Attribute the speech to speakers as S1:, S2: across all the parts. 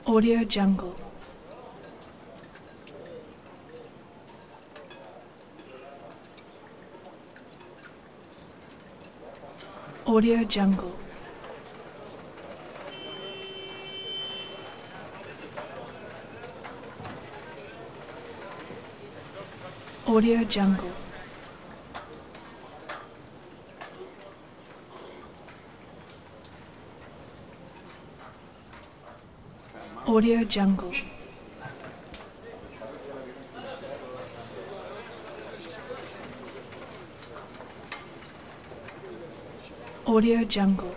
S1: Audio Jungle. Audio Jungle. Audio Jungle. Audio Jungle. Audio Jungle.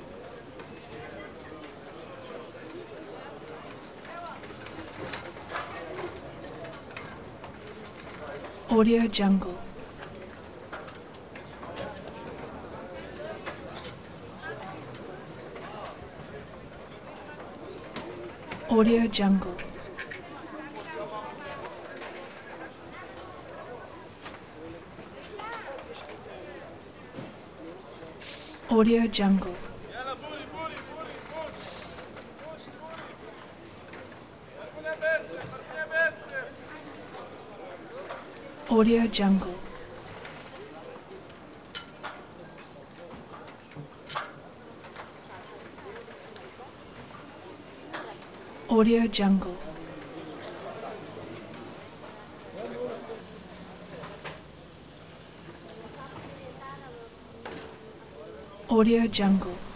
S1: Audio Jungle. Audio Jungle. Audio Jungle. Audio Jungle. Audio Jungle. Audio Jungle.